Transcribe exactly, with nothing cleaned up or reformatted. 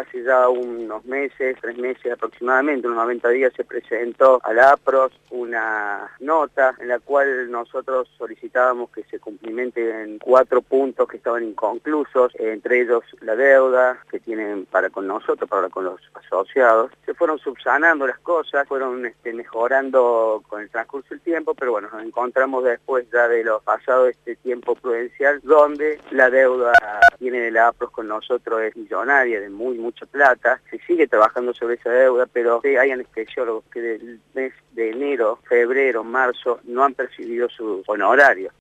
hace ya unos meses, tres meses aproximadamente, unos noventa días, se presentó a la APROS una nota en la cual nosotros solicitábamos que se cumplimenten cuatro puntos que estaban inconclusos, entre ellos la deuda que tienen para con nosotros, para con los asociados. Se fueron subsanando las cosas, fueron este, mejorando con el transcurso del tiempo, pero bueno, nos encontramos después ya de lo pasado este tiempo prudencial, donde la deuda tiene de la APROS con nosotros es millonaria, de muy mucha plata. Se sigue trabajando sobre esa deuda, pero hay anestesiólogos que del mes de enero, febrero, marzo no han percibido su honorario.